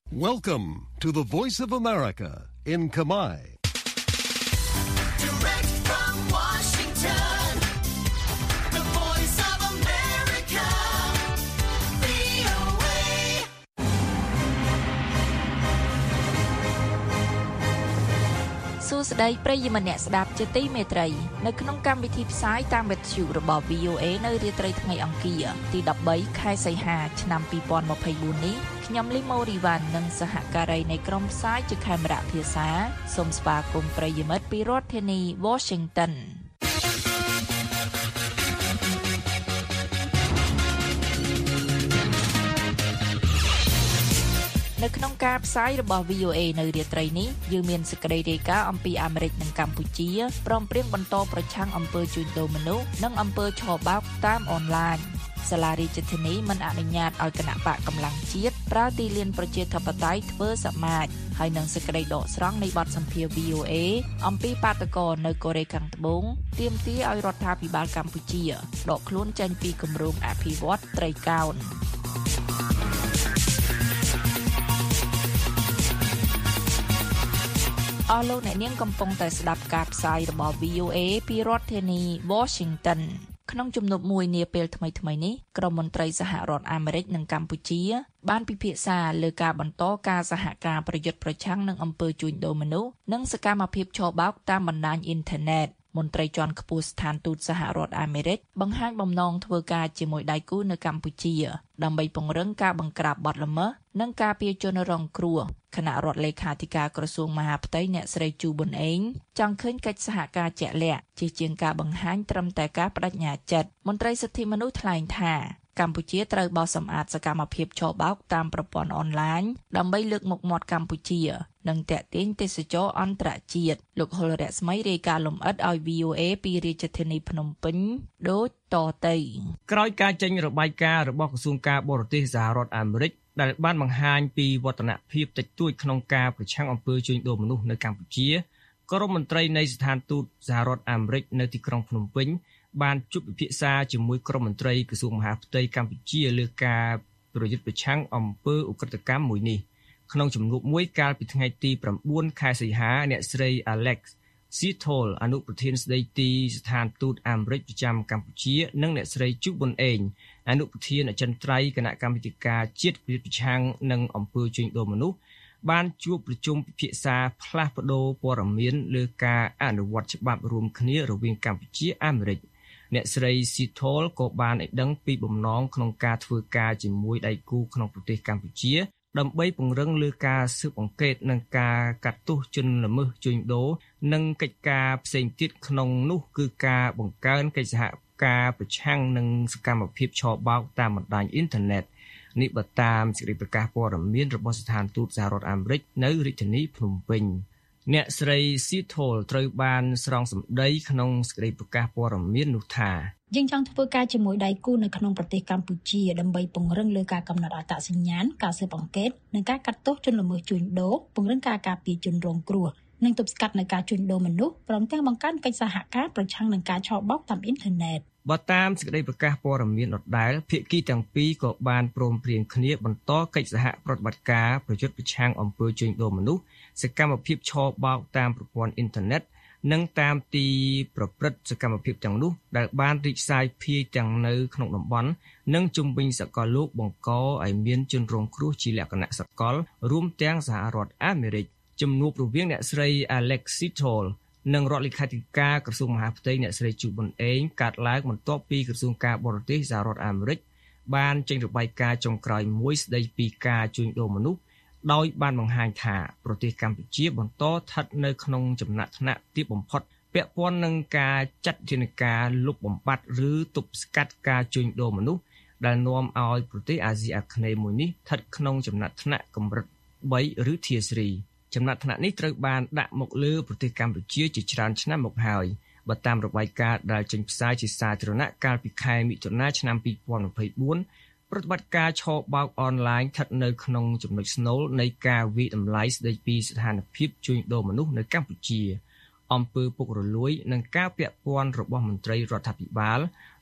Welcome to the Voice of America in Khmer. Direct from Washington, the Voice of America, VOA. សួស្តីប្រិយមិត្តអ្នកស្ដាប់ជាទីមេត្រីនៅក្នុងកម្មវិធីផ្សាយតាមវិទ្យុរបស់ VOA នៅរាត្រីថ្ងៃអង្គារទី13ខែសីហាឆ្នាំ2024នេះខ្ញុំលីម៉ូរីវ៉ាន់និងសហការីនៃក្រុមផ្សាយជាខេមរៈភាសាសូមស្វាគមន៍ប្រិយមិត្តពីរដ្ឋធានី Washingtonនៅក្នុងការផ្សាយរបស់ VOA នៅរាត្រីនេះយើងមានសេចក្តីរាយការណ៍អំពីអាមេរិកនិងកម្ពុជាព្រមព្រៀងបន្តប្រឆាំងអំពើជួញដូរមនុស្សនិងអំពើឆបោកតាមអនឡាញសាលារាជធានីមិនអនុញ្ញាតឲ្យគណៈបកកម្លាំងជាតិប្រើទីលានប្រជាធិបតេយ្យធ្វើសមាជហើយនឹងសេចក្តីដកស្រង់នៃបទសម្ភាសន៍ VOA អំពីបាតុករនៅកូរ៉េខាងត្បូងទាមទារឲ្យរដ្ឋាភិបាលកម្ពុជាដកខ្លួនចេញពីគម្រោងអភិវឌ្ឍត្រីកោណអស់លោកអ្នកនាងកំពុងតែស្ដាប់ការផ្សាយរបស់ VOA ពីរដ្ឋធានី Washington ក្នុងជំនួបមួយនាពេលថ្មីៗនេះក្រុមមន្ត្រីសហរដ្ឋអាមេរិកនិងកម្ពុជាបានពិភាក្សាលើការបន្តការសហការប្រយុទ្ធប្រឆាំងនឹងអំពើជួញដូរមនុស្សនិងសកម្មភាពឆបោកតាមបណ្ដាញអ៊ីនធឺណិតមន្ត្រីជាន់ខ្ពស់ស្ថានទូតសហរដ្ឋអាមេរិកបង្ហាញបំណងធ្វើការជាមួយដៃគូនៅកម្ពុជាដើម្បីពង្រឹងការបង្ក្រាបបទល្មើសនិងការពារជនរងគ្រោះគណៈរដ្ឋលេខាធិការក្រសួងមហាផ្ទៃអ្នកស្រីជូប៊ុនអេងចង់ឃើញកិច្ចសហការជាក់លាក់ជាជាងការបង្ហាញត្រឹមតែការបដិញ្ញាចិត្តមន្ត្រីសិទ្ធិមនុស្សថ្លែងថាកម្ពុជាត្រូវបោះសម្អាតសកម្មភាពឆបោកតាមប្រព័ន្ធអនឡាញដើម្បីលើកមុខមាត់កម្ពុជានិងទាក់ទាញទេសចរអន្តរជាតិលោកហុលរស្មីរាយការណ៍លម្អិតឲ្យ VOA ពីរាជធានីភ្នំពេញដូចតទៅក្រោយការចេញរបាយការណ៍របស់ក្រសួងការបរទេសសហរដ្ឋអាមេរិកដែលបានបង្ហាញពីវឌ្ឍនភាពតិចតួចក្នុងការប្រឆាំងអំពើជួញដូរមនុស្សនៅកម្ពុជាក្រុមមន្ត្រីនៃស្ថានទូតសហរដ្ឋអាមេរិកនៅទីក្រុងភ្នំពេញបានជួបពិភាក្សាជាមួយក្រុមមន្ត្រីក្រសួងមហាផ្ទៃកម្ពុជាលើការប្រយុទ្ធប្រឆាំងអំពើឧក្រិដ្ឋកម្មមួយនេះក្នុងជំនួបមួយកាលពីថ្ងៃទី9ខែសីហាអ្នកស្រី Alex Sitol អនុប្រធានស្ដីទីស្ថានទូតអាមេរិកប្រចាំកម្ពុជានិងអ្នកស្រីជូប៊ុនអេងអនុប្រធានអចិន្ត្រៃយ៍គណៈកម្មាធិការជាតិប្រឆាំងនឹងអំពើជួញដូរមនុស្សបានជួបប្រជុំពិភាក្សាផ្លាស់ប្តូរព័ត៌មានលើការអនុវត្តច្បាប់រួមគ្នារវាងកម្ពុជាអាមេរិកអ្នកស្រី Sitol ក៏បានឲ្យដឹងពីបំណងក្នុងការធ្វើការជាមួយដៃគូក្នុងប្រទេសកម្ពុជាដើម្បីពង្រឹងលើការស៊ើបអង្កេតនិងការកាត់ទោសជនល្មើសជួញដូរនិងកិច្ចការផ្សេងទៀតក្នុងនោះគឺការបង្កើនកិច្ចសហការប្រឆាំងនឹងសកម្មភាពឆបោកតាមបណ្ដាញអ៊ីនធឺណិតនេះបើតាមសេចក្តីប្រកាសព័ត៌មានរបស់ស្ថានទូតសហរដ្ឋអាមេរិកនៅរាជធានីភ្នំពេញអ្នកស្រី Sitol ត្រូវបានស្រង់សម្ដីក្នុងសេចក្តីប្រកាសព័ត៌មាននោះថាយើងចង់ធ្វើការជាមួយដៃគូនៅក្នុងប្រទេសកម្ពុជាដើម្បីពង្រឹងលើការកំណត់អត្តសញ្ញាណការស៊ើបអង្កេតនិងការកាត់ទោសជនល្មើសជួញដូរពង្រឹងការការពារជនរងគ្រោះនិងទប់ស្កាត់នៅការជួញដូរមនុស្សព្រមទាំងបង្កើនកិច្ចសហការប្រឆាំងនឹងការឆបោកតាមអ៊ីនធឺណិតបើតាមសេចក្តីប្រកាសព័ត៌មានដដែលភាគីទាំងពីរក៏បានព្រមព្រៀងគ្នាបន្តកិច្ចសហប្រតិបត្តិការប្រយុទ្ធប្រឆាំងអំពើជួញដូរមនុស្សសកម្មភាពឆបោកតាមប្រព័ន្ធអ៊ីនធឺណិតនិងតាមទីប្រព្រឹត្តសកម្មភាពទាំងនោះដែលបានរីកសាយភាយទាំងនៅក្នុងតំបន់និងជុំវិញសកលលោកបង្កឲ្យមានជនរងគ្រោះជាលក្ខណៈសកលរួមទាំងសហរដ្ឋអាមេរិកជំនួបរវាងអ្នកស្រី Alex Sitol និងរដ្ឋលេខាធិការក្រសួងមហាផ្ទៃអ្នកស្រីជូប៊ុនអេងកាត់ឡើងបន្ទាប់ពីក្រសួងការបរទេសសហរដ្ឋអាមេរិកបានចេញរបាយការណ៍ចុងក្រោយមួយស្ដីពីការជួញដូរមនុស្សដោយបានបង្ហាញថាប្រទេសកម្ពុជាបន្តស្ថិតនៅក្នុងចំណាត់ថ្នាក់ទាបបំផុតពាក់ព័ន្ធនឹងការចាត់វិធានការលុបបំបាត់ឬទប់ស្កាត់ការជួញដូរមនុស្សដែលនាំឲ្យប្រទេសអាស៊ីអាគ្នេយ៍មួយនេះស្ថិតក្នុងចំណាត់ថ្នាក់កម្រិត3ឬ Tier 3ចំណាត់ថ្នាក់នេះត្រូវបានដាក់មកលើប្រទេសកម្ពុជាជាច្រើនឆ្នាំមកហើយបើតាមរបាយការណ៍ដែលចេញផ្សាយជាសាធារណៈកាលពីខែមិថុនាឆ្នាំ2024ប្រតិបត្តិការឆបោកអនឡាញស្ថិតនៅក្នុងចំណុចស្នូលនៃការវិយតម្លៃស្ដីពីស្ថានភាពជួញដូរមនុស្សនៅកម្ពុជាអំពើពុករលួយនិងការពាក់ព័ន្ធរបស់មន្ត្រីរដ្ឋាភិបាល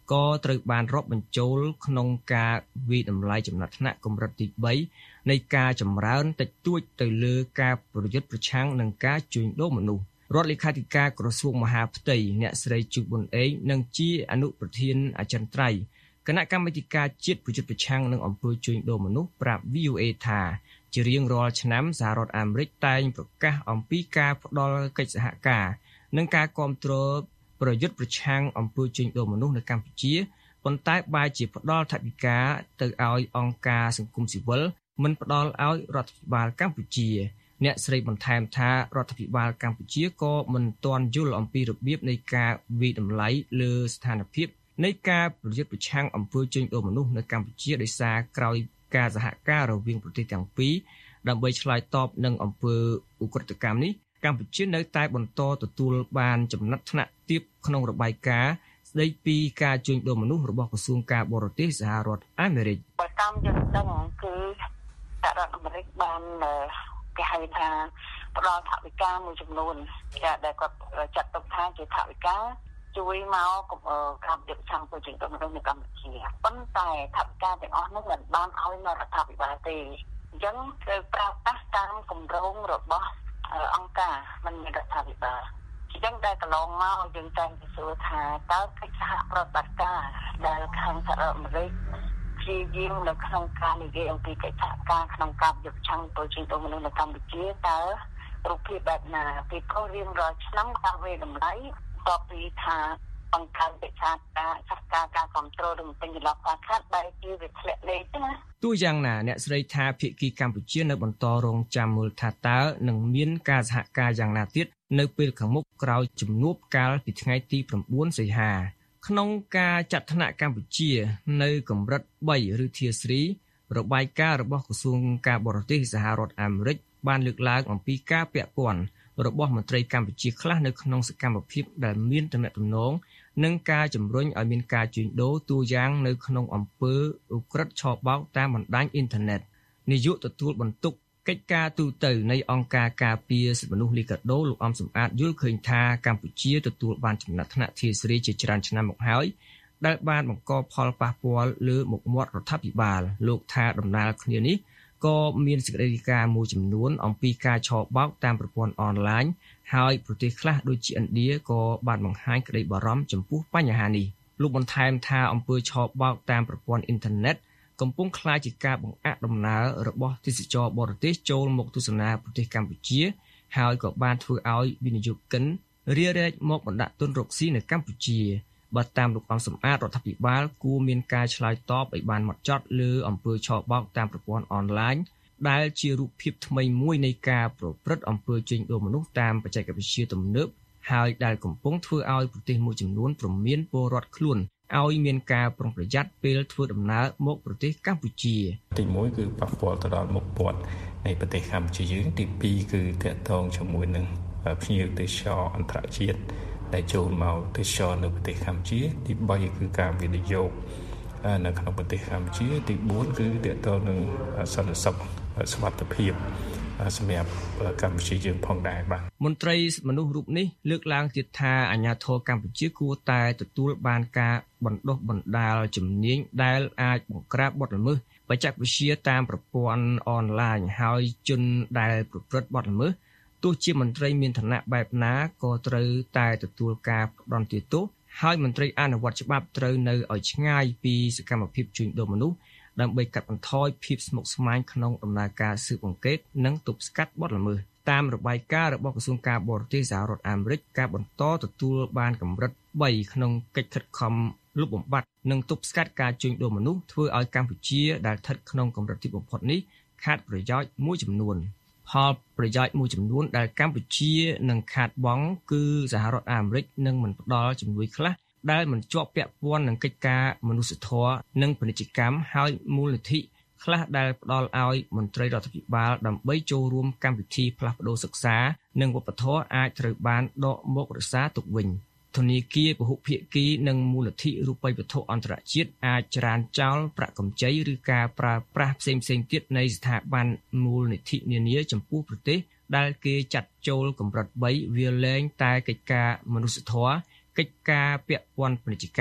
ក៏ត្រូវបានរាប់បញ្ចូលក្នុងការវិតម្លៃចំណាត់ថ្នាក់កម្រិតទី3នៃការចម្រើនតិចតួចទៅលើការប្រយុទ្ធប្រឆាំងនឹងការជួញដូរមនុស្សរដ្ឋលេខាធិការក្រសួងមហាផ្ទៃអ្នកស្រីជូប៊ុនអេងនិងជាអនុប្រធានអចិន្ត្រៃយ៍គណៈកម្មាធិការជាតិប្រយុទ្ធប្រឆាំងនឹងអំពើជួញដូរមនុស្សប្រាប់ VOA ថាជារៀងរាល់ឆ្នាំសហរដ្ឋអាមេរិកតែងប្រកាសអំពីការផ្តល់កិច្ចសហការនិងការគាំទ្រប្រយុទ្ធប្រឆាំងអំពើជួញដូរមនុស្សនៅកម្ពុជាប៉ុន្តែបែរជាផ្តល់ថវិកាទៅឲ្យអង្គការសង្គមស៊ីវិលមិនផ្តល់ឲ្យរដ្ឋាភិបាលកម្ពុជាអ្នកស្រីបន្ថែមថារដ្ឋាភិបាលកម្ពុជាក៏មិនទាន់យល់អំពីរបៀបនៃការវិតម្លៃលើស្ថានភាពនៃការប្រយុទ្ធប្រឆាំងអំពើជួញដូរមនុស្សនៅកម្ពុជាដោយសារក្រោយការសហការរវាងប្រទេសទាំងពីរដើម្បីឆ្លើយតបនឹងអំពើឧក្រិដ្ឋកម្មនេះកម្ពុជានៅតែបន្តទទួលបានចំណាត់ថ្នាក់ទាបក្នុងរបាយការណ៍ស្ដីពីការជួញដូរមនុស្សរបស់ក្រសួងការបរទេសសហរដ្ឋអាមេរិកបើតាមយើងដឹងគឺសហរដ្ឋអាមេរិកបានគេហៅថាផ្ដល់ថវិកាមួយចំនួនដែលគាត់ចាត់ទុកថាជាថវិកាជួយមកការប្រយុទ្ធប្រឆាំងពលរដ្ឋនៅកម្ពុជាប៉ុន្តែថវិកាទាំងអស់នោះមិនបានឲ្យនៅរដ្ឋាភិបាលទេអញ្ចឹងត្រូវប្រើប្រាស់តាមគម្រោងរបស់អង្គការមិនមែនរដ្ឋាភិបាលអញ្ចឹងតែកន្លងមកយើងតែងទៅសួរថាតើកិច្ចសហប្រតិបត្តិការដែលខាងសហរដ្ឋអាមេរិកព្យាយាមនៅក្នុងការនិយាយអំពីកិច្ចសហការក្នុងការប្រយុទ្ធប្រឆាំងពលរដ្ឋនៅកម្ពុជាតើរូបភាពបែបណាពីព្រោះរៀងរាល់ឆ្នាំការវិតម្លៃតបពីថាបង្កើនកិច្ចសហការគ្រប់គ្រងរំពេញចន្លោះខ្វះខាតបែបជាវាធ្លាក់លេខណាទោះយ៉ាងណាអ្នកស្រីថាភាគីកម្ពុជានៅបន្តរងចាំមើលថាតើនឹងមានការសហការយ៉ាងណាទៀតនៅពេលខាងមុខក្រោយជំនួបកាលពីថ្ងៃទី9សីហាក្នុងការចាត់ថ្នាក់កម្ពុជានៅកម្រិត3ឬ Tier 3 របាយការណ៍របស់ក្រសួងការបរទេសសហរដ្ឋអាមេរិកបានលើកឡើងអំពីការពាក់ព័ន្ធរបស់មន្ត្រីកម្ពុជាខ្លះនៅក្នុងសកម្មភាពដែលមានទំនាក់ទំនងនិងការជំរុញឲ្យមានការជួញដូរតួយ៉ាងនៅក្នុងអំពើឧក្រិដ្ឋឆបោកតាមបណ្ដាញអ៊ីនធឺណិតនាយកទទួលបន្ទុកកិច្ចការទូតនៃអង្គការការពារសិទ្ធិមនុស្សលីកាដូលោកអំសំអាតយល់ឃើញថាកម្ពុជាទទួលបានចំណាត់ថ្នាក់Tier 3ជាច្រើនឆ្នាំមកហើយដែលបានបង្កផលប៉ះពាល់លើមុខមាត់រដ្ឋាភិបាលលោកថាដំណើរគ្នានេះក៏មានសេចក្តីរាយការណ៍មួយចំនួនអំពីការឆបោកតាមប្រព័ន្ធអនឡាញហើយប្រទេសខ្លះដូចជាឥណ្ឌាក៏បានបង្ហាញក្តីបារម្ភចំពោះបញ្ហានេះលោកបន្ថែមថាអំពើឆបោកតាមប្រព័ន្ធអ៊ីនធឺណិតកំពុងក្លាយជាការបង្អាក់ដំណើររបស់ទេសចរបរទេសចូលមកទស្សនាប្រទេសកម្ពុជាហើយក៏បានធ្វើឲ្យវិនិយោគិនរារែកមកបណ្ដាក់ទុនរកស៊ីនៅកម្ពុជាបើតាមលោកអំសំអាតរដ្ឋាភិបាលគួរមានការឆ្លើយតបឲ្យបានហ្មត់ចត់លើអំពើឆបោកតាមប្រព័ន្ធអនឡាញដែលជារូបភាពថ្មីមួយនៃការប្រព្រឹត្តអំពើជួញដូរមនុស្សតាមបច្ចេកវិទ្យាទំនើបហើយដែលកំពុងធ្វើឲ្យប្រទេសមួយចំនួនព្រមានពលរដ្ឋខ្លួនឲ្យមានការប្រុងប្រយ័ត្នពេលធ្វើដំណើរមកប្រទេសកម្ពុជាទី1គឺប៉ះពាល់ទៅដល់មុខមាត់នៃប្រទេសកម្ពុជាយើងទី2គឺទាក់ទងជាមួយនឹងភ្ញៀវទេសចរអន្តរជាតិដែលចូលមកទេសចរនៅប្រទេសកម្ពុជាទី3គឺការវិនិយោគនៅក្នុងប្រទេសកម្ពុជាទី4គឺទាក់ទងនឹងសន្តិសុខសុវត្ថិភាពសម្រាប់កម្ពុជាយើងផងដែរបាទមន្ត្រីមនុស្សរូបនេះលើកឡើងទៀតថាអាជ្ញាធរកម្ពុជាគួរតែទទួលបានការបណ្ដុះបណ្ដាលជំនាញដែលអាចបង្ក្រាបបទល្មើសបច្ចេកវិទ្យាតាមប្រព័ន្ធអនឡាញហើយជនដែលប្រព្រឹត្តបទល្មើសទោះជាមន្ត្រីមានឋានៈបែបណាក៏ត្រូវតែទទួលការផ្ដន្ទាទោសហើយមន្ត្រីអនុវត្តច្បាប់ត្រូវនៅឲ្យឆ្ងាយពីសកម្មភាពជួញដូរមនុស្សដើម្បីកាត់បន្ថយភាពស្មុគស្មាញក្នុងដំណើរការស៊ើបអង្កេតនិងទប់ស្កាត់បទល្មើសតាមរបាយការណ៍របស់ក្រសួងការបរទេសសហរដ្ឋអាមេរិកការបន្តទទួលបានកម្រិត3ក្នុងកិច្ចខិតខំលុបបំបាត់និងទប់ស្កាត់ការជួញដូរមនុស្សធ្វើឲ្យកម្ពុជាដែលស្ថិតក្នុងកម្រិតទីបំផុតនេះខាតប្រយោជន៍មួយចំនួនផលប្រយោជន៍មួយចំនួនដែលកម្ពុជានឹងខាតបង់គឺសហរដ្ឋអាមេរិកនឹងមិនផ្ដល់ជំនួយខ្លះដែលមិនជាប់ពាក់ព័ន្ធនឹងកិច្ចការមនុស្សធម៌និងពាណិជ្ជកម្មហើយមូលនិធិខ្លះដែលផ្ដល់ឲ្យមន្ត្រីរដ្ឋាភិបាលដើម្បីចូលរួមកម្មវិធីផ្លាស់ប្ដូរសិក្សានិងវប្បធម៌អាចត្រូវបានដកមករក្សាទុកវិញធនាគារពហុភាគីនិងមូលនិធិរូបិយវត្ថុអន្តរជាតិអាចច្រានចោលប្រាក់កម្ចីឬការប្រើប្រាស់ផ្សេងៗទៀតនៃស្ថាប័នមូលនិធិនានាចំពោះប្រទេសដែលគេចាត់ចូលកម្រិត3វាលែងតែកិច្ចការមនុស្សធម៌កិច្ចការពាក់ព័ន្ធពាណិជ្ជកម្ម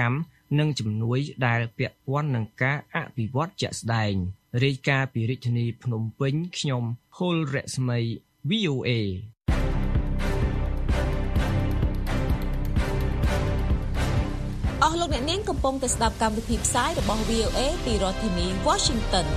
និងជំនួយដែលពាក់ព័ន្ធនឹងការអភិវឌ្ឍជាក់ស្ដែងរាយការណ៍ពីរាជធានីភ្នំពេញខ្ញុំហុលរស្មី VOA អស់លោកអ្នកនាងកំពុងតែស្ដាប់កម្មវិធីផ្សាយរបស់ VOA ពីរដ្ឋធានី Washington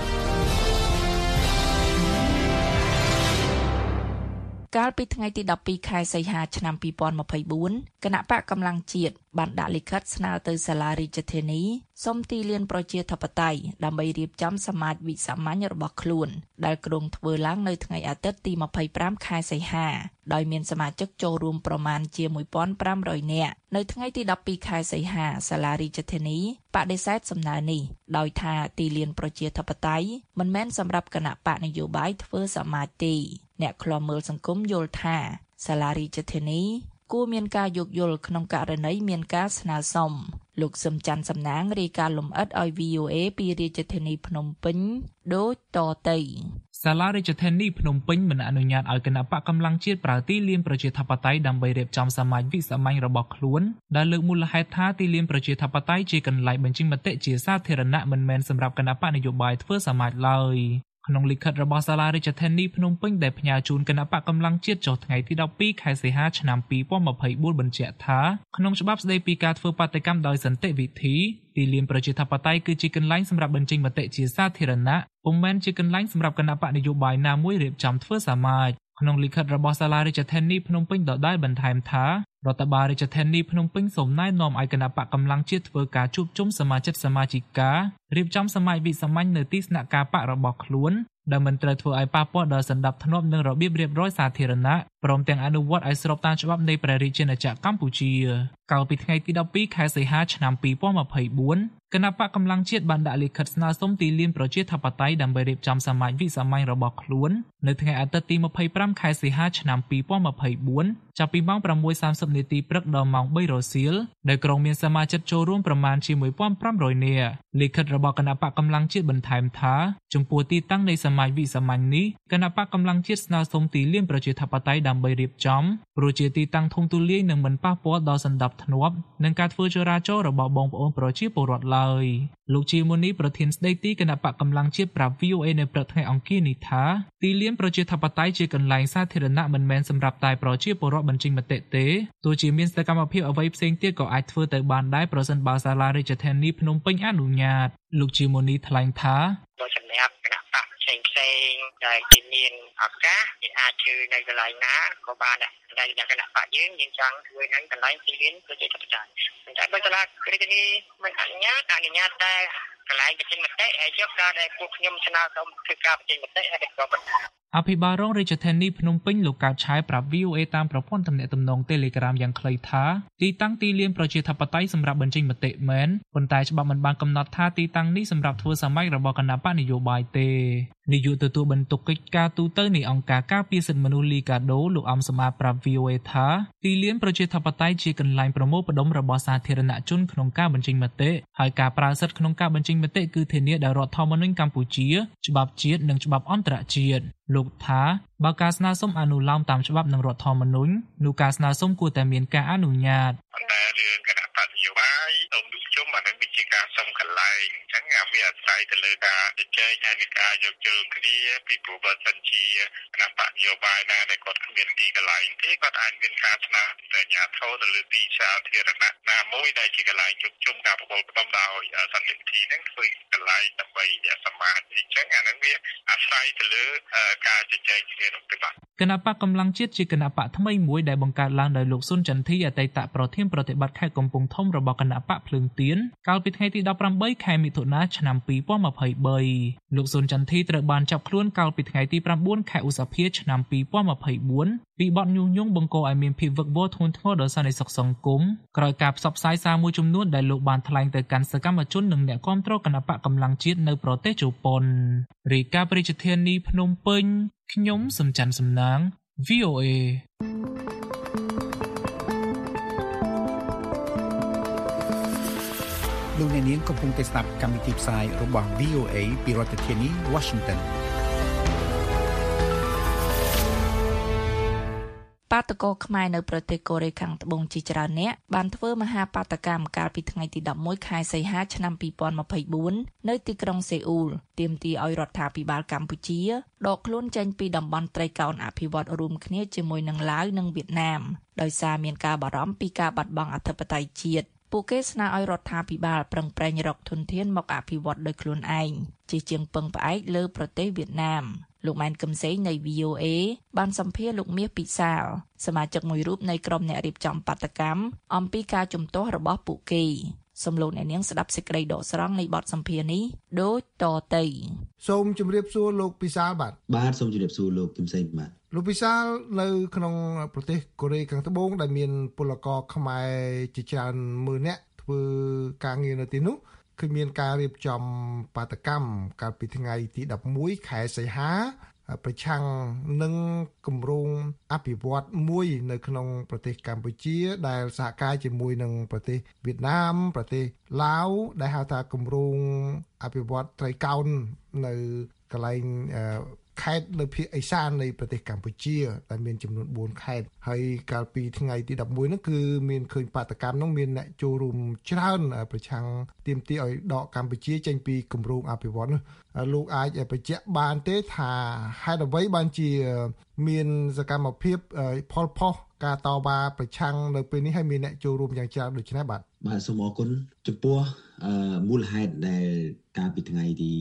កាលពីថ្ងៃទី12ខែសីហាឆ្នាំ2024គណៈបកកម្លាំងជាតិបានដាក់លិខិតស្នើទៅសាលារាជធានីសុំទីលានប្រជាធិបតេយ្យដើម្បីរៀបចំសមាជវិសាមញ្ញរបស់ខ្លួនដែលក្រុងធ្វើឡើងនៅថ្ងៃអាទិត្យទី25ខែសីហាដោយមានសមាជិកចូលរួមប្រមាណជា 1,500 នាក់នៅថ្ងៃទី12ខែសីហាសាលារាជធានីបដិសេធសំណើនេះដោយថាទីលានប្រជាធិបតេយ្យមិនមែនសម្រាប់គណៈបកនយោបាយធ្វើសមាជទេអ្នកឃ្លាំមើលសង្គមយល់ថាសាលារាជធានីគួរមានការយោគយល់ក្នុងករណីមានការស្នើសុំលោកសឹមច័ន្ទសំណាងរាយការណ៍លម្អិតឲ្យ VOA ពីរាជធានីភ្នំពេញដូចតទៅសាលារាជធានីភ្នំពេញមិនអនុញ្ញាតឲ្យគណៈបកកម្លាំងជាតិប្រើទីលានប្រជាធិបតេយ្យដើម្បីរៀបចំសមាជវិសាមញ្ញរបស់ខ្លួនដែលលើកមូលហេតុថាទីលានប្រជាធិបតេយ្យជាកន្លែងបញ្ចេញមតិជាសាធារណៈមិនមែនសម្រាប់គណៈបកនយោបាយធ្វើសមាជឡើយក្នុងលិខិតរបស់សាលារាជធានីភ្នំពេញដែលផ្ញើជូនគណៈបកកម្លាំងជាតិចុះថ្ងៃទី12ខែសីហាឆ្នាំ2024បញ្ជាក់ថាក្នុងច្បាប់ស្តីពីការធ្វើបាតកម្មដោយសន្តិវិធីទីលានប្រជាធិបតេយ្យគឺជាកន្លែងសម្រាប់បញ្ចេញមតិជាសាធារណៈពុំមែនជាកន្លែងសម្រាប់គណៈបកនយោបាយណាមួយរៀបចំធ្វើសមាជក្នុងលិខិតរបស់សាលារាជធានីភ្នំពេញដដែលបន្ថែមថារដ្ឋបាលរាជធានីភ្នំពេញសូមណែនាំឲ្យគណៈបកកម្លាំងជាតិធ្វើការជួបជុំសមាជិកសមាជិការៀបចំសមាជវិសាមញ្ញនៅទីស្នាក់ការបករបស់ខ្លួនដែលមិនត្រូវធ្វើឲ្យប៉ះពាល់ដល់សណ្ដាប់ធ្នាប់និងរបៀបរៀបរយសាធារណៈព្រមទាំងអនុវត្តឲ្យស្របតាមច្បាប់នៃព្រះរាជាណាចក្រកម្ពុជាកាលពីថ្ងៃទី12ខែសីហាឆ្នាំ2024គណៈបកកម្លាំងជាតិបានដាក់លិខិតស្នើសុំទីលានប្រជាធិបតេយ្យដើម្បីរៀបចំសមាជវិសាមញ្ញរបស់ខ្លួននៅថ្ងៃអាទិត្យទី25ខែសីហាឆ្នាំ2024ចាប់ពីម៉ោង 6:30 នាទីព្រឹកដល់ម៉ោង 3 រសៀលដែលក្រុងមានសមាជិកចូលរួមប្រមាណជា 1,500 នាក់លិខិតរបស់គណៈបកកម្លាំងជាតិបន្ថែមថាចំពោះទីតាំងនៃសមាជវិសាមញ្ញនេះគណៈបកកម្លាំងជាតិស្នើសុំទីលានប្រជាធិបតេយ្យដើម្បីរៀបចំព្រោះជាទីតាំងធំទូលាយនិងមិនប៉ះពាល់ដល់សណ្ដាប់ធ្នាប់និងការធ្វើចរាចរណ៍របស់បងប្អូនប្រជាពលរដ្ឋឡើយលោកជាមុនីប្រធានស្ដីទីគណៈបកកម្លាំងជាតិប្រាប់ VOA នៅព្រឹកថ្ងៃអង្គារនេះថាទីលានប្រជាធិបតេយ្យជាកន្លែងសាធារណៈមិនមែនសម្រាប់តែប្រជាពលរដ្ឋបញ្ចេញមតិទេទោះជាមានសកម្មភាពអ្វីផ្សេងទៀតក៏អាចធ្វើទៅបានដែរប្រសិនបើសាលារាជធានីភ្នំពេញអនុញ្ញាតលោកជាមុនីថ្លែងថាសម្រាប់គណៈបកផ្សេងដែលគេមានឱកាសគេអាចធ្វើនៅកន្លែងណាក៏បានដែរតែគណៈបកយើងចង់ធ្វើនៅកន្លែងទីលានប្រជាធិបតេយ្យតែបើសាលារាជធានីមិនអនុញ្ញាតតែកន្លែងបញ្ចេញមតិហើយយកការដែលពួកខ្ញុំស្នើសុំធ្វើការបញ្ចេញមតិហើយក៏បន្តអភិបាលរងរាជធានីភ្នំពេញលោកកើតឆាយប្រាប់ VOA តាមប្រព័ន្ធទំនាក់ទំនង Telegram យ៉ាងខ្លីថាទីតាំងទីលានប្រជាធិបតេយ្យសម្រាប់បញ្ចេញមតិមែនប៉ុន្តែច្បាប់មិនបានកំណត់ថាទីតាំងនេះសម្រាប់ធ្វើសមាជរបស់គណៈបកនយោបាយទេនាយកទទួលបន្ទុកកិច្ចការទូតនៃអង្គការការពារសិទ្ធិមនុស្សលីកាដូលោកអំសមាប្រាប់ VOA ថាទីលានប្រជាធិបតេយ្យជាកន្លែងប្រមូលផ្ដុំរបស់សាធារណជនក្នុងការបញ្ចេញមតិហើយការប្រើសិទ្ធិក្នុងការបញ្ចេញមតិគឺធានាដោយរដ្ឋធម្មនុញ្ញកម្ពុជាច្បាប់ជាតិនិងច្បាប់អន្តរជាតិលោកថាបើការស្នើសុំអនុលោមតាមច្បាប់និងរដ្ឋធម្មនុញ្ញនោះការស្នើសុំគួរតែមានការអនុញ្ញាតតែរឿងគណៈបកនយោបាយទៅជួបជុំអានឹងវាជាការសុំកន្លែងអញ្ចឹងវាអាស្រ័យទៅលើការជជែកហើយនឹងការយកជើងគ្នាពីព្រោះបើសិនជាគណៈបកនយោបាយណាដែលគាត់គ្មានទីកន្លែងទេគាត់អាចមានការស្នើទៅអាជ្ញាធរទៅលើទីសាធារណៈណាមួយដែលជាកន្លែងជួបជុំការប្រមូលផ្តុំដោយសន្តិវិធីហ្នឹងធ្វើកន្លែងដើម្បីសមាជអញ្ចឹងអានឹងវាអាស្រ័យទៅលើការជជែកគ្នានោះទេបាទគណៈបកកម្លាំងជាតិជាគណៈបកថ្មីមួយដែលបង្កើតឡើងដោយលោកស៊ុនចន្ទធីអតីតប្រធានប្រតិបត្តិខេត្តកំពង់ធំរបស់គណៈបកភ្លើងទៀនកាលពីថ្ងៃទី18ខែមិថុនាឆ្នាំ2023លោកស៊ុនចន្ទធីត្រូវបានចាប់ខ្លួនកាលពីថ្ងៃទី9ខែឧសភាឆ្នាំ2024ពីបទញុះញង់បង្កឲ្យមានភាពវឹកវរធ្ងន់ធ្ងរដល់សន្តិសុខសង្គមក្រោយការផ្សព្វផ្សាយសារមួយចំនួនដែលលោកបានថ្លែងទៅកាន់សកម្មជននិងអ្នកគាំទ្រគណៈបកកម្លាំងជាតិនៅប្រទេសជប៉ុនរាយការណ៍ប្រជាធានីភ្នំពេញខ្ញុំសំច័ន្ទសំណាង VOA លោកអ្នកនាងកំពុងតែស្ដាប់កម្មវិធីផ្សាយរបស់ VOA ពីរដ្ឋធានី Washington បាតកោខ្មែរនៅប្រទេសកូរ៉េខាងត្បូងជាច្រើនអ្នកបានធ្វើមហាបាតកម្មកាលពីថ្ងៃទី11ខែសីហាឆ្នាំ2024នៅទីក្រុងសេអ៊ូលទាមទារឲ្យរដ្ឋាភិបាលកម្ពុជាដកខ្លួនចេញពីតំបន់ត្រីកោណអភិវឌ្ឍន៍រួមគ្នាជាមួយនឹងឡាវនិងវៀតណាមដោយសារមានការបារម្ភពីការបាត់បង់អធិបតេយ្យជាតិពួកគេស្នើឲ្យរដ្ឋាភិបាលប្រឹងប្រែងរកធនធានមកអភិវឌ្ឍដោយខ្លួនឯងជាជាងពឹងផ្អែកលើប្រទេសវៀតណាមលោកម៉ែនកឹមសេងនៃ VOA បានសម្ភាសន៍លោកមាសពិសាលសមាជិកមួយរូបនៃក្រុមអ្នករៀបចំបាតកម្មអំពីការជំទាស់របស់ពួកគេសំឡេងអ្នកនាងស្ដាប់សេចក្តីដកស្រង់នៃបទសម្ភាសន៍នេះដូចតទៅសូមជម្រាបសួរលោកពិសាលបាទសូមជម្រាបសួរលោកគឹមសេងបាទលោកពិសាលនៅក្នុងប្រទេសកូរ៉េខាងត្បូងដែលមានពលករខ្មែរជាច្រើនម៉ឺននាក់ធ្វើការងារនៅទីនោះគឺមានការរៀបចំបាតកម្មកាលពីថ្ងៃទី11ខែសីហាប្រឆាំងនឹងគម្រោងអភិវឌ្ឍន៍មួយនៅក្នុងប្រទេសកម្ពុជាដែលសហការជាមួយនឹងប្រទេសវៀតណាមប្រទេសឡាវដែលហៅថាគម្រោងអភិវឌ្ឍន៍ត្រីកោណនៅកន្លែងខេត្តនៅភាគឦសាននៃប្រទេសកម្ពុជាដែលមានចំនួន4ខេត្តហើយកាលពីថ្ងៃទី11ហ្នឹងគឺមានឃើញបាតកម្មហ្នឹងមានអ្នកចូលរួមច្រើនប្រឆាំងទាមទារឲ្យដកកម្ពុជាចេញពីគម្រោងអភិវឌ្ឍន៍នោះលោកអាចបញ្ជាក់បានទេថាហេតុអ្វីបានជាមានសកម្មភាពផលផុសការតវ៉ាប្រឆាំងនៅពេលនេះហើយមានអ្នកចូលរួមយ៉ាងច្រើនដូចនេះបាទសូមអរគុណចំពោះមូលហេតុដែលកាលពីថ្ងៃទី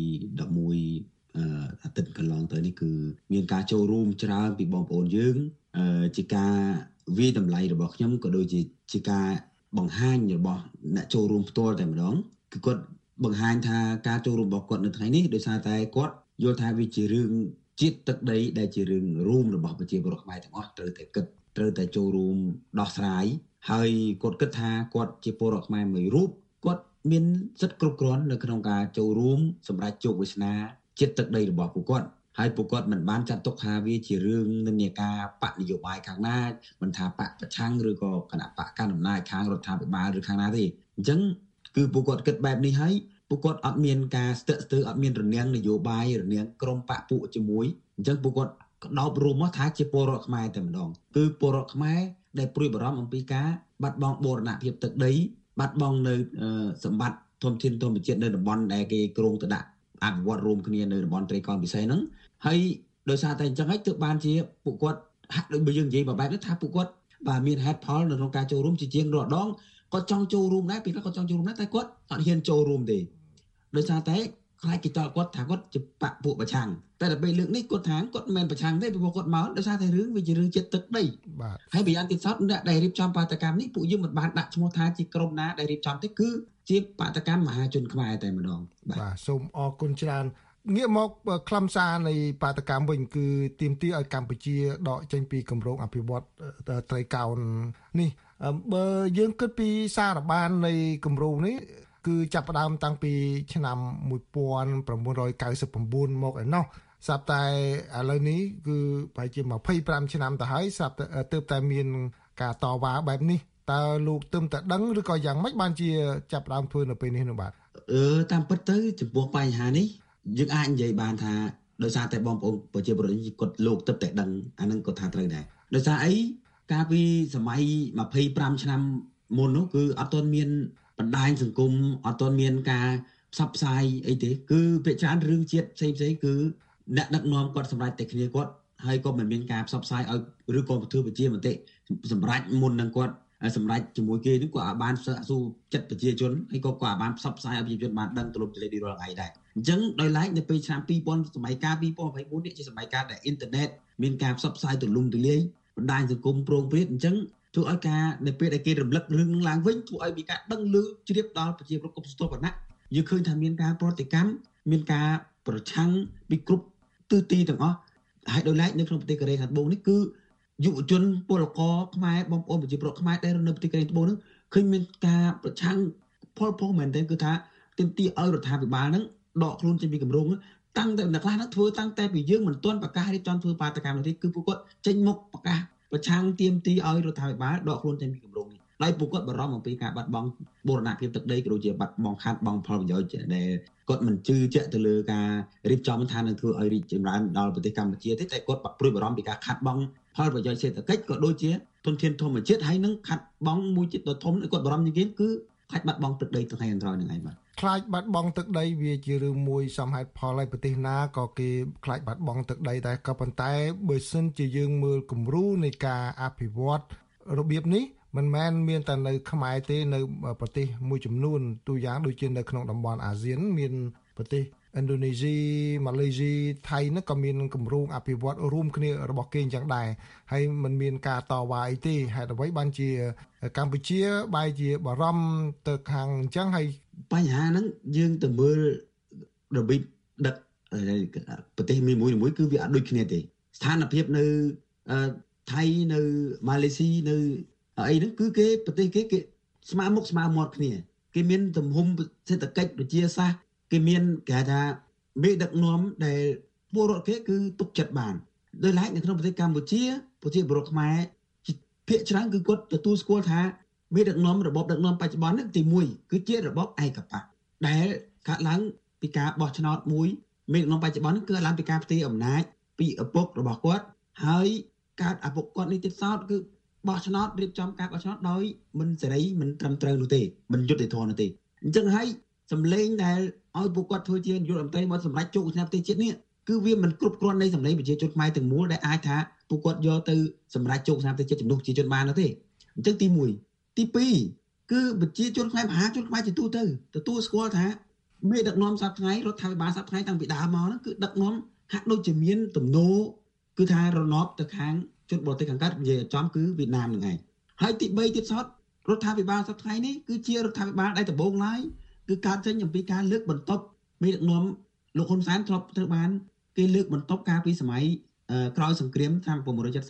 11អាទិត្យកន្លងទៅនេះគឺមានការចូលរួមច្រើនពីបងប្អូនយើងជាការវិយតម្លៃរបស់ខ្ញុំក៏ដូចជាការបង្ហាញរបស់អ្នកចូលរួមផ្ទាល់តែម្ដងគឺគាត់បង្ហាញថាការចូលរួមរបស់គាត់នៅថ្ងៃនេះដោយសារតែគាត់យល់ថាវាជារឿងជាតិទឹកដីដែលជារឿងរួមរបស់ប្រជាពលរដ្ឋខ្មែរទាំងអស់ត្រូវតែចូលរួមដោះស្រាយហើយគាត់គិតថាគាត់ជាពលរដ្ឋខ្មែរមួយរូបគាត់មានសិទ្ធិគ្រប់គ្រាន់នៅក្នុងការចូលរួមសម្រាប់ជោគវាសនាចិត្តទឹកដីរបស់ពួកគាត់ហើយពួកគាត់មិនបានចាត់ទុកថាវាជារឿងនិន្នាការបកនយោបាយខាងណាមិនថាបកប្រឆាំងឬក៏គណៈបកកណ្ដាលអំណាចខាងរដ្ឋាភិបាលឬខាងណាទេអញ្ចឹងគឺពួកគាត់គិតបែបនេះហើយពួកគាត់អត់មានការស្ទាក់ស្ទើរអត់មានរនាំងនយោបាយរនាំងក្រុមបកពួកជាមួយអញ្ចឹងពួកគាត់ដោបរួមមកថាជាពលរដ្ឋខ្មែរតែម្ដងគឺពលរដ្ឋខ្មែរដែលព្រួយបារម្ភអំពីការបាត់បង់បូរណភាពទឹកដីបាត់បង់នៅសម្បត្តិធនធានធម្មជាតិនៅតំបន់ដែលគេគ្រោងទៅដាក់អភិវឌ្ឍរួមគ្នានៅតំបន់ត្រីកោណពិសេសហ្នឹងហើយដោយសារតែអញ្ចឹងហើយទើបបានជាពួកគាត់ហាក់ដូចបើយើងនិយាយបែបនេះថាពួកគាត់បាទមានហេតុផលនៅក្នុងការចូលរួមជាជាងរាល់ដងគាត់ចង់ចូលរួមដែរពីគាត់ចង់ចូលរួមដែរតែគាត់អត់ហ៊ានចូលរួមទេដោយសារតែខ្លាចគេតល់គាត់ថាគាត់ជាបកពួកប្រឆាំងតែដល់ពេលលើកនេះគាត់ថាគាត់មិនមែនប្រឆាំងទេពីព្រោះគាត់មកដោយសារតែរឿងវាជារឿងចិត្តទឹកដីបាទហើយប្រយ័ត្នទីសោតអ្នកដែលរៀបចំបាតកម្មនេះពួកយើងមិនបានដាក់ឈ្មោះថាជាក្រុមណាដែលរៀបចំទេគឺជាបាតកម្មមហាជនខ្មែរតែម្ដងបាទសូមអរគុណច្រើនងាកមកខ្លឹមសារនៃបាតកម្មវិញគឺទាមទារឲ្យកម្ពុជាដកចេញពីគម្រោងអភិវឌ្ឍត្រីកោណនេះបើយើងគិតពីសារបាននៃគម្រោងនេះគឺចាប់ផ្ដើមតាំងពីឆ្នាំ1999មកឯណោះស្រាប់តែឥឡូវនេះគឺប្រហែលជា25ឆ្នាំទៅហើយស្រាប់តែទើបតែមានការតវ៉ាបែបនេះតើលោកទើបតែដឹងឬក៏យ៉ាងម៉េចបានជាចាប់ផ្ដើមធ្វើនៅពេលនេះនោះបាទតាមពិតទៅចំពោះបញ្ហានេះយើងអាចនិយាយបានថាដោយសារតែបងប្អូនប្រជាពលរដ្ឋគាត់លោកទើបតែដឹងអានឹងគាត់ថាត្រូវដែរដោយសារអីកាលពីសម័យ25ឆ្នាំមុននោះគឺអត់ទាន់មានបណ្ដាញសង្គមអត់ទាន់មានការផ្សព្វផ្សាយអីទេគឺភាគច្រើនរឿងជាតិផ្សេងគឺអ្នកដឹកនាំគាត់សម្រាប់តែគ្នាគាត់ហើយក៏មិនមានការផ្សព្វផ្សាយឲ្យឬក៏ធ្វើប្រជាមតិសម្រាប់មុននឹងគាត់សម្រាប់ជាមួយគេនេះក៏អាចបានស៊ូចិត្តប្រជាជនហើយក៏អាចបានផ្សព្វផ្សាយឲ្យប្រជាជនបានដឹងទូលំទូលាយរាល់ថ្ងៃដែរអញ្ចឹងដោយឡែកនៅពេលឆ្នាំ2000សម័យកាល2024នេះជាសម័យកាលដែលអ៊ីនធឺណិតមានការផ្សព្វផ្សាយទូលំទូលាយបណ្ដាញសង្គមប្រងព្រាតអញ្ចឹងធ្វើឲ្យការនៅពេលដែលគេរំលឹករឿងនឹងឡើងវិញធ្វើឲ្យមានការដឹងឮជ្រាបដល់ប្រជាពលរដ្ឋគ្រប់ស្ទប់វណ្ណៈយើងឃើញថាមានការប្រតិកម្មមានការប្រឆាំងពីគ្រប់ទិសទីទាំងអស់ហើយដោយឡែកនៅក្នុងប្រទេសកូរ៉េខាងត្បូងនេះគឺយុវជនពលករខ្មែរបងប្អូនប្រជាពលរដ្ឋខ្មែរដែលនៅប្រទេសកូរ៉េត្បូងហ្នឹងឃើញមានការប្រឆាំងផលផុសមែនទែនគឺថាទាមទារឲ្យរដ្ឋាភិបាលហ្នឹងដកខ្លួនចេញពីគម្រោងតាំងតែអ្នកខ្លះហ្នឹងធ្វើតាំងតែពីយើងមិនទាន់ប្រកាសរៀបចំធ្វើបាតកម្មនោះទេគឺពួកគាត់ចេញមុខប្រកាសប្រឆាំងទាមទារឲ្យរដ្ឋាភិបាលដកខ្លួនចេញពីគម្រោងនេះដោយពួកគាត់បារម្ភអំពីការបាត់បង់បូរណភាពទឹកដីក៏ដូចជាបាត់បង់ខាតបង់ផលប្រយោជន៍ដែលគាត់មិនជឿជាក់ទៅលើការរៀបចំថានឹងធ្វើឲ្យរីកចម្រើនដល់ប្រទេសកម្ពុជាទេតែគាត់ព្រួយបារម្ភពីការខាតបង់ផលប្រយោជន៍សេដ្ឋកិច្ចក៏ដូចជាធនធានធម្មជាតិហើយនឹងខាតបង់មួយចិត្តដ៏ធំគាត់បារម្ភជាងគេគឺខ្លាចបាត់បង់ទឹកដីថ្ងៃអន្តរហ្នឹងឯងបាទខ្លាចបាត់បង់ទឹកដីវាជារឿងមួយសមហេតុផលហើយប្រទេសណាក៏គេខ្លាចបាត់បង់ទឹកដីដែរក៏ប៉ុន្តែបើសិនជាយើងមើលគំរូនៃការអភិវឌ្ឍរបៀបនេះមិនមែនមានតែនៅខ្មែរទេនៅប្រទេសមួយចំនួនទូយ៉ាងដូចជានៅក្នុងតំបន់អាស៊ានមានប្រទេសឥណ្ឌូនេស៊ីម៉ាឡេស៊ីថៃនោះក៏មានគម្រោងអភិវឌ្ឍរួមគ្នារបស់គេអញ្ចឹងដែរហើយมันមានការតវ៉ាអីទេហេតុអ្វីបានជាកម្ពុជាបែរជាបារម្ភទៅខាងអញ្ចឹងហើយបញ្ហាហ្នឹងយើងទៅមើលរបៀបដឹកប្រទេសមួយគឺវាអត់ដូចគ្នាទេស្ថានភាពនៅថៃនៅម៉ាឡេស៊ីនៅអីហ្នឹងគឺគេប្រទេសគេស្មើមុខស្មើមាត់គ្នាគេមានទំហំសេដ្ឋកិច្ចប្រជាសាស្ត្រគេមានគេថាមេដឹកនាំដែលពលរដ្ឋគេគឺទុកចិត្តបានដោយឡែកនៅក្នុងប្រទេសកម្ពុជាប្រជាពលរដ្ឋខ្មែរភាគច្រើនគឺគាត់ទទួលស្គាល់ថាមេដឹកនាំរបបដឹកនាំបច្ចុប្បន្ននេះទី1គឺជារបបឯកបកដែលកើតឡើងពីការបោះឆ្នោតមួយមេដឹកនាំបច្ចុប្បន្នគឺឡើងពីការផ្ទេរអំណាចពីឪពុករបស់គាត់ហើយកើតឪពុកគាត់នេះទៀតសោតគឺបោះឆ្នោតរៀបចំការបោះឆ្នោតដោយមិនសេរីមិនត្រឹមត្រូវនោះទេមិនយុត្តិធម៌នោះទេអញ្ចឹងហើយសម្លេងដែលឲ្យពួកគាត់ធ្វើជានាយករដ្ឋមន្ត្រីមកសម្រាប់ជោគឆ្នាំប្រទេសជាតិនេះគឺវាមិនគ្រប់គ្រាន់នៃសម្លេងប្រជាជនខ្មែរទាំងមូលដែលអាចថាពួកគាត់យកទៅសម្រាប់ជោគឆ្នាំប្រទេសជាតិជំនួសប្រជាជនបាននោះទេអញ្ចឹងទី1ទី2គឺប្រជាជនខ្មែរមហាជនខ្មែរជាទូទៅទទួលស្គាល់ថាមេដឹកនាំសប្តាហ៍ថ្ងៃរដ្ឋាភិបាលសប្តាហ៍ថ្ងៃតាំងពីដើមមកហ្នឹងគឺដឹកនាំហាក់ដូចជាមានទំនោរគឺថារណបទៅខាងជនបរទេសខាងកើតនិយាយចំគឺវៀតណាមហ្នឹងឯងហើយទី3ទៀតសោតរដ្ឋាភិបាលសប្តាហ៍ថ្ងៃនេះគឺជារដ្ឋាភិបាលដែលដំបូងឡើយគឺកើតចេញអំពីការលើកបន្ទប់មេដឹកនាំលោកហ៊ុនសែនធ្លាប់ត្រូវបានគេលើកបន្ទប់កាលពីសម័យក្រោយសង្គ្រាមឆ្នាំ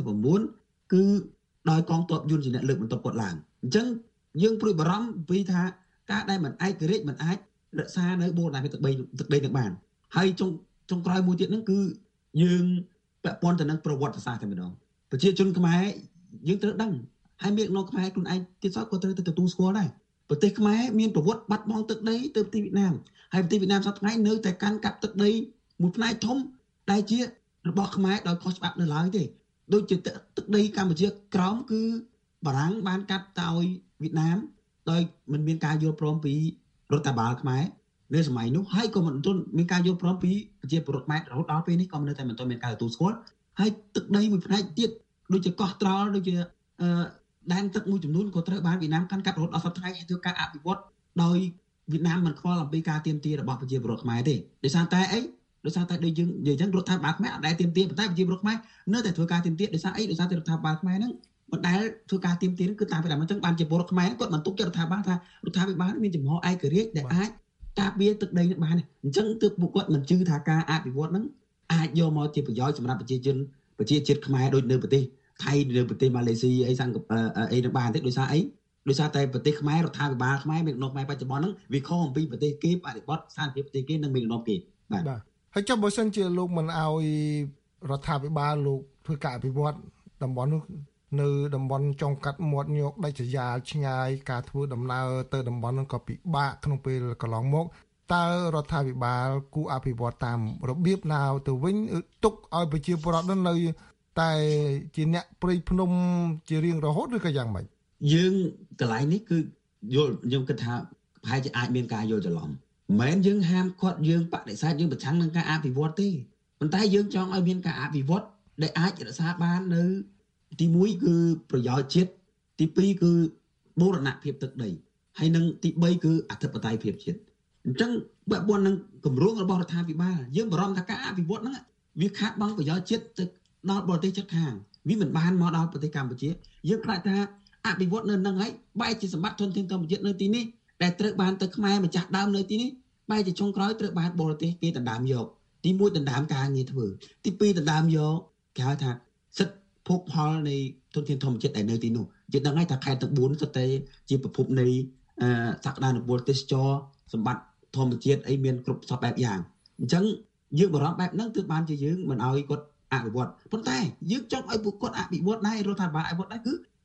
1979គឺដោយកងទ័ពយួនជាអ្នកលើកបន្ទប់គាត់ឡើងអញ្ចឹងយើងព្រួយបារម្ភពីថាការដែលមិនឯករាជ្យមិនអាចរក្សានៅបូរណភាពទឹកដីនឹងបានហើយចុងក្រោយមួយទៀតហ្នឹងគឺយើងពាក់ព័ន្ធទៅនឹងប្រវត្តិសាស្ត្រតែម្ដងប្រជាជនខ្មែរយើងត្រូវដឹងហើយមេដឹកនាំខ្មែរខ្លួនឯងទៀតសោតក៏ត្រូវទៅទទួលស្គាល់ដែរប្រទេសខ្មែរមានប្រវត្តិបាត់បង់ទឹកដីទៅប្រទេសវៀតណាមហើយប្រទេសវៀតណាមសប្តាហ៍ថ្ងៃនៅតែកាន់កាប់ទឹកដីមួយផ្នែកធំដែលជារបស់ខ្មែរដោយខុសច្បាប់នៅឡើយទេដូចជាទឹកដីកម្ពុជាក្រោមគឺបារាំងបានកាត់ទៅឲ្យវៀតណាមដោយមិនមានការយល់ព្រមពីរដ្ឋបាលខ្មែរនៅសម័យនោះហើយក៏មិនទាន់មានការយល់ព្រមពីប្រជាពលរដ្ឋខ្មែររហូតដល់ពេលនេះក៏នៅតែមិនទាន់មានការទទួលស្គាល់ហើយទឹកដីមួយផ្នែកទៀតដូចជាកោះត្រល់ដូចជាដែនទឹកមួយចំនួនក៏ត្រូវបានវៀតណាមកាន់កាប់រហូតដល់សប្តាហ៍ថ្ងៃធ្វើការអភិវឌ្ឍដោយវៀតណាមមិនខ្វល់អំពីការទាមទាររបស់ប្រជាពលរដ្ឋខ្មែរទេដោយសារតែអីដោយសារតែដូចយើងនិយាយអញ្ចឹងរដ្ឋាភិបាលខ្មែរអត់ដែលទាមទារប៉ុន្តែប្រជាពលរដ្ឋខ្មែរនៅតែធ្វើការទាមទារដោយសារអីដោយសារតែរដ្ឋាភិបាលខ្មែរហ្នឹងមិនដែលធ្វើការទាមទារគឺតាមពីដើមអញ្ចឹងបានជាពលរដ្ឋខ្មែរគាត់មិនទុកចិត្តរដ្ឋាភិបាលថារដ្ឋាភិបាលមានចំហឯករាជ្យដែលអាចការពារទឹកដីនេះបានអញ្ចឹងទើបពួកគាត់មិនជឿថាការអភិវឌ្ឍហ្នឹងអាចយកមកជាប្រយោជន៍សម្រាប់ប្រជាជាតិខ្មែរដូចនៅប្រទេសថៃនៅប្រទេសម៉ាឡេស៊ីអីនឹងបានទេដោយសារតែប្រទេសខ្មែររដ្ឋាភិបាលខ្មែរមានដំណោះខ្មែរបច្ចុប្បន្នហ្នឹងវាខុសអំពីប្រទេសគេបរិបទស្ថានភាពប្រទេសគេនិងមានដំណោះគេបាទហើយចុះបើសិនជាលោកមិនអោយរដ្ឋាភិបាលលោកធ្វើការអភិវឌ្ឍតំបន់នោះនៅតំបន់ចុងកាត់មាត់ញោកដាច់ស្រយាលឆ្ងាយការធ្វើដំណើរទៅតំបន់នោះក៏ពិបាកក្នុងពេលកន្លងមកតើរដ្ឋាភិបាលគូអភិវឌ្ឍតាមរបៀបណាទៅវិញទុកឲ្យប្រជាពលរដ្ឋនៅតែជាអ្នកព្រៃភ្នំជារៀងរហូតឬក៏យ៉ាងម៉េចយើងកន្លែងនេះគឺយល់ខ្ញុំគិតថាប្រហែលជាអាចមានការយល់ច្រឡំមិនមែនយើងហាមគាត់យើងបដិសេធយើងប្រឆាំងនឹងការអភិវឌ្ឍទេប៉ុន្តែយើងចង់ឲ្យមានការអភិវឌ្ឍដែលអាចរក្សាបាននៅទី1គឺប្រយោជន៍ជាតិទី2គឺបូរណភាពទឹកដីហើយនឹងទី3គឺអធិបតេយ្យភាពជាតិអញ្ចឹងបើប៉ុណ្ណឹងគម្រោងរបស់រដ្ឋាភិបាលយើងបារម្ភថាការអភិវឌ្ឍហ្នឹងវាខាតបង់ប្រយោជន៍ជាតិទៅដល់បរទេសជិតខាងវាមិនបានមកដល់ប្រទេសកម្ពុជាយើងខ្លាចថាអភិវឌ្ឍនៅនឹងហើយបែរជាសម្បត្តិធនធានធម្មជាតិនៅទីនេះដែលត្រូវបានទៅខ្មែរម្ចាស់ដើមនៅទីនេះបែរជាចុងក្រោយត្រូវបានបរទេសគេដណ្ដើមយកទី1ដណ្ដើមការងារធ្វើទី2ដណ្ដើមយកគេហៅថាសិទ្ធិភោគផលនៃធនធានធម្មជាតិដែលនៅទីនោះយើងដឹងហើយថាខេត្តទាំង4សុទ្ធតែជាប្រភពនៃសក្តានុពលទេសចរសម្បត្តិធម្មជាតិអីមានគ្រប់សពបែបយ៉ាងអញ្ចឹងយើងបារម្ភបែបហ្នឹងទើបបានជាយើងមិនឲ្យគាត់អភិវឌ្ឍប៉ុន្តែយើងចង់ឲ្យពួកគាត់អភិវឌ្ឍដែររដ្ឋាភិបាលអភិវឌ្ឍដែរគឺ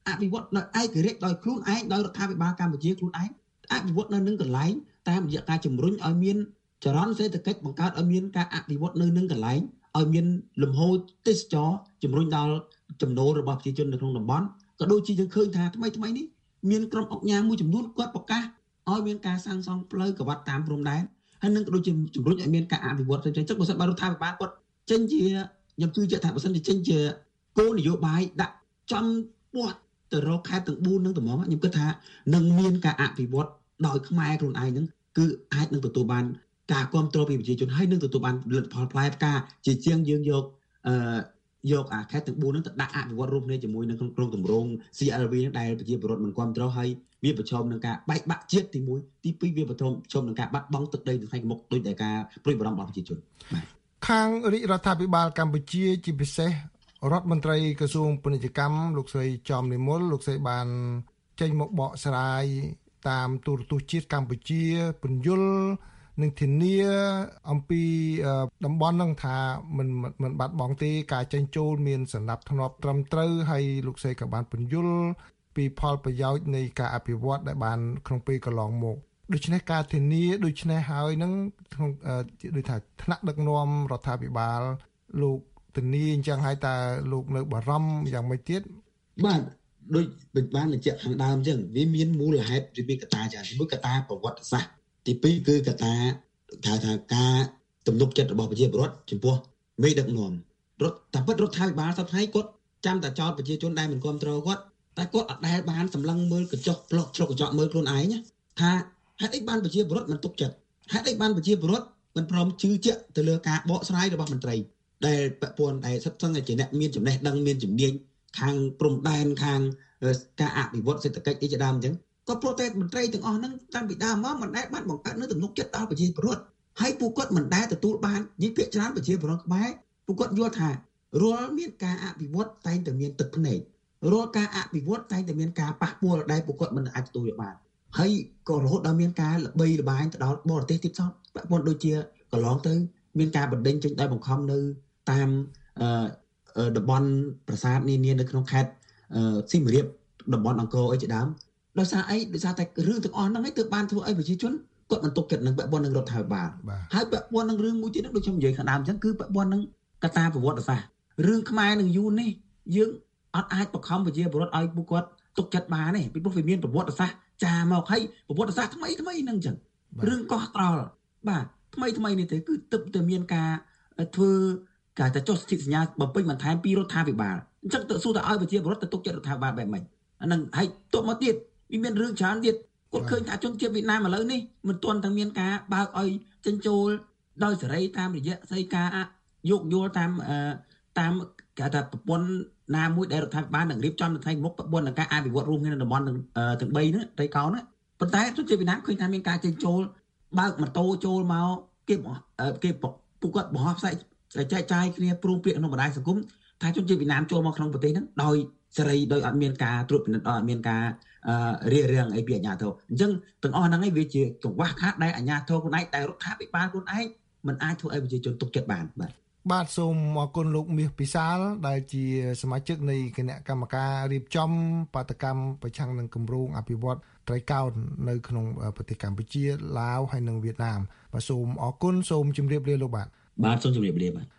អភិវឌ្ឍនៅឯករាជ្យដោយខ្លួនឯងដោយរដ្ឋាភិបាលកម្ពុជាខ្លួនឯងអភិវឌ្ឍនៅនឹងកន្លែងតាមរយៈការជំរុញឲ្យមានចរន្តសេដ្ឋកិច្ចបង្កើតឲ្យមានការអភិវឌ្ឍនៅនឹងកន្លែងឲ្យមានលំហូរទេសចរជំរុញដល់ចំណូលរបស់ប្រជាជននៅក្នុងតំបន់ក៏ដូចជាយើងឃើញថាថ្មីនេះមានក្រុមអង្គការមួយចំនួនគាត់ប្រកាសឲ្យមានការសាងសង់ផ្លូវក្បាត់តាមព្រំដែនហើយនឹងក៏ដូចជាជំរុញឲ្យមានការអភិវឌ្ឍផ្សេងៗចឹងបើសិនបើរដ្ឋាភិបាលគាត់ចេញជាខ្ញុំជឿជាក់ថាបើសិនជាចេញជាគោលនយោបាយដាក់ចំពោះទៅរកខេត្តទាំង4នឹងត្មងខ្ញុំគិតថានឹងមានការអភិវឌ្ឍដោយខ្មែរខ្លួនឯងហ្នឹងគឺអាចនឹងទទួលបានការគ្រប់គ្រងពីប្រជាជនហើយនឹងទទួលបានលទ្ធផលផ្លែផ្កាជាជាងយើងយកអាខេត្តទាំង4ហ្នឹងទៅដាក់អភិវឌ្ឍរួមគ្នាជាមួយនឹងក្នុងគម្រោង CLV ហ្នឹងដែលប្រជាពលរដ្ឋមិនគ្រប់គ្រងហើយវាប្រឈមនឹងការបែកបាក់ជាតិទី1ទី2វាប្រឈមនឹងការបាត់បង់ទឹកដីនៅថ្ងៃមុខដោយតែការព្រួយបារម្ភរបស់ប្រជាជនបាទខាងរាជរដ្ឋាភិបាលកម្ពុជាជាពិសេសរដ្ឋមន្ត្រីក្រសួងពាណិជ្ជកម្មលោកស្រីចំនិមលលោកស្រីបានចេញមកបកស្រាយតាមទូរទស្សន៍ជាតិកម្ពុជាពន្យល់នឹងធានាអំពីតំបន់នឹងថាមិនបាត់បង់ទេការចេញចូលមានសណ្ដាប់ធ្នាប់ត្រឹមត្រូវហើយលោកស្រីក៏បានពន្យល់ពីផលប្រយោជន៍នៃការអភិវឌ្ឍដែលបានក្នុងពេលកន្លងមកដូច្នេះការធានាដូច្នេះហើយនឹងក្នុងដូចថាថ្នាក់ដឹកនាំរដ្ឋាភិបាលលោកធានាអញ្ចឹងហើយតើលោកនៅបារម្ភយ៉ាងម៉េចទៀតបាទដូចបានបញ្ជាក់ខាងដើមអញ្ចឹងវាមានមូលហេតុពីកត្តាចាទី1កត្តាប្រវត្តិសាស្ត្រទី2គឺកត្តាថាការទំនុកចិត្តរបស់ប្រជាពលរដ្ឋចំពោះមេដឹកនាំតែពិតរដ្ឋាភិបាលសប្តាហ៍ថ្ងៃគាត់ចាំតែចោទប្រជាជនដែលមិនគ្រប់គ្រងគាត់តែគាត់អត់ដែលបានសម្លឹងមើលកញ្ចក់ផ្លុកជ្រុកកញ្ចក់មើលខ្លួនឯងថាហេតុអីបានប្រជាពលរដ្ឋមិនទុកចិត្តហេតុអីបានប្រជាពលរដ្ឋមិនព្រមជឿជាក់ទៅលើការបកស្រាយរបស់មន្ត្រីដែលពាក់ព័ន្ធដែលសិទ្ធិសឹងជាអ្នកមានចំណេះដឹងមានជំនាញខាងព្រំដែនខាងការអភិវឌ្ឍសេដ្ឋកិច្ចអីជាដើមអញ្ចឹងក៏ព្រោះតែមន្ត្រីទាំងអស់ហ្នឹងតាំងពីដើមមកមិនដែលបានបង្កើតនូវទំនុកចិត្តដល់ប្រជាពលរដ្ឋហើយពួកគាត់មិនដែលទទួលបាននិយាយពាក្យច្រើនប្រជាពលរដ្ឋខ្មែរពួកគាត់យល់ថារាល់មានការអភិវឌ្ឍតែងតែមានទឹកភ្នែករាល់ការអភិវឌ្ឍតែងតែមានការប៉ះពាល់ដែលពួកគាត់មិនអាចទទួលបានហើយក៏រហូតដល់មានការល្បីល្បាញទៅដល់បរទេសទៀតសោះពាក់ព័ន្ធដូចជាកន្លងទៅមានការបណ្ដេញចេញដោយបង្ខំនៅតាមតំបន់ប្រាសាទនានានៅក្នុងខេត្តសៀមរាបតំបន់អង្គរអីជាដើមដោយសារអីដោយសារតែរឿងទាំងអស់ហ្នឹងឯងទើបបានធ្វើឲ្យប្រជាជនគាត់មិនទុកចិត្តនឹងពាក់ព័ន្ធនឹងរដ្ឋាភិបាលហើយពាក់ព័ន្ធនឹងរឿងមួយទៀតហ្នឹងដូចខ្ញុំនិយាយខាងដើមអញ្ចឹងគឺពាក់ព័ន្ធនឹងកត្តាប្រវត្តិសាស្ត្ររឿងខ្មែរនឹងយូរនេះយើងអត់អាចបង្ខំប្រជាពលរដ្ឋឲ្យពួកគាត់ទុកចិត្តបានទេពីព្រោះវាមានប្រវត្តិសាស្ត្រចាមកហើយប្រវត្តិសាស្ត្រថ្មីហ្នឹងអញ្ចឹងរឿងកោះត្រល់បាទថ្មីនេះទេគឺទឹកតែមានការធ្វើការតែចុះសិទ្ធិសញ្ញាបំពេញបន្ថែមពីរដ្ឋាភិបាលអញ្ចឹងទៅសួរទៅឲ្យប្រជាពលរដ្ឋទៅទុកចិត្តរដ្ឋាភិបាលបែបម៉េចអានឹងហើយទប់មកទៀតវាមានរឿងច្រើនទៀតគាត់ឃើញថាជនជាតិវៀតណាមឥឡូវនេះមិនទាន់តែមានការបើកឲ្យចិញ្ចូលដោយសេរីតាមរយៈស្ដីការយោគយល់តាមគេថាប្រព័ន្ធណាមួយដែលរដ្ឋាភិបាលនឹងរៀបចំនៅថ្ងៃមុខប្រព័ន្ធនឹងការអភិវឌ្ឍរួមគ្នានៅតំបន់ទាំង3ហ្នឹងដីកោណាប៉ុន្តែជនជាតិវៀតណាមឃើញថាមានការចិញ្ចូលបើកម៉ូតូចូលមកគេពួកគាត់បង្ហោះផ្សាយចែកចាយគ្នាព្រមព្រៀងក្នុងបណ្ដាញសង្គមថាជនជាតិវៀតណាមចូលមកក្នុងប្រទេសហ្នឹងដោយសេរីដោយអត់មានការត្រួតពិនិត្យអត់មានការរារាំងអីពីអាជ្ញាធរអញ្ចឹងទាំងអស់ហ្នឹងឯងវាជាកង្វះខាតដែលអាជ្ញាធរខ្លួនឯងតែរដ្ឋាភិបាលខ្លួនឯងមិនអាចធ្វើឲ្យប្រជាជនទុកចិត្តបានបាទសូមអរគុណលោកមាសពិសាលដែលជាសមាជិកនៃគណៈកម្មការរៀបចំបាតកម្មប្រឆាំងនឹងគម្រោងអភិវឌ្ឍត្រីកោណនៅក្នុងប្រទេសកម្ពុជាឡាវហើយនិងវៀតណាមបាទសូមអរគុណសូមជម្រាបលាលោកបាទសូមជម្រាបលាបាទ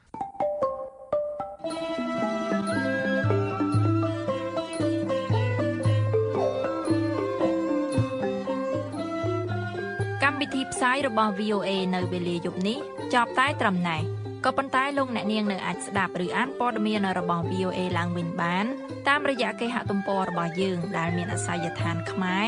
កម្មវិធីផ្សាយរបស់ VOA នៅវេលាយប់នេះចប់តែត្រឹមណេះក៏ប៉ុន្តែលោកអ្នកនាងនៅអាចស្ដាប់ឬអានព័ត៌មានរបស់ VOA ឡើងវិញបានតាមរយៈគេហទំព័ររបស់យើងដែលមានអាសយដ្ឋាន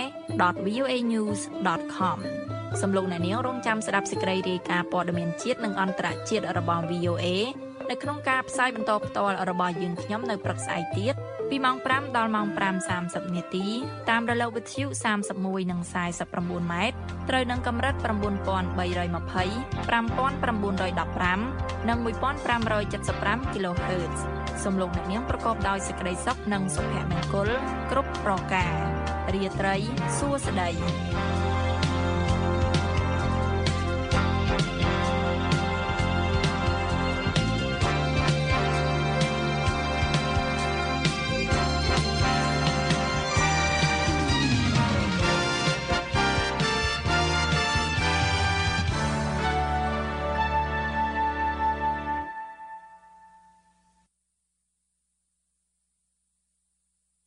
ខ្មែរ.voanews.com សូមលោកអ្នកនាងរងចាំស្ដាប់សេចក្តីរាយការណ៍ព័ត៌មានជាតិនិងអន្តរជាតិរបស់ VOA នៅក្នុងការផ្សាយបន្តផ្ទាល់របស់យើងខ្ញុំនៅព្រឹកស្អែកទៀតពីម៉ោង 5 ដល់ម៉ោង 5:30 នាទីតាមរលកវិទ្យុ 31 និង 49 ម៉ែត្រត្រូវនឹងកម្រិត 9320 5915 និង 1575 kHz សូមលោកអ្នកនាងប្រកបដោយសេចក្តីសុខនិងសុភមង្គលគ្រប់ប្រការរាត្រីសួស្តី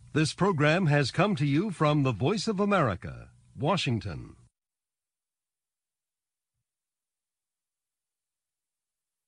This program has come to you from the Voice of America, Washington.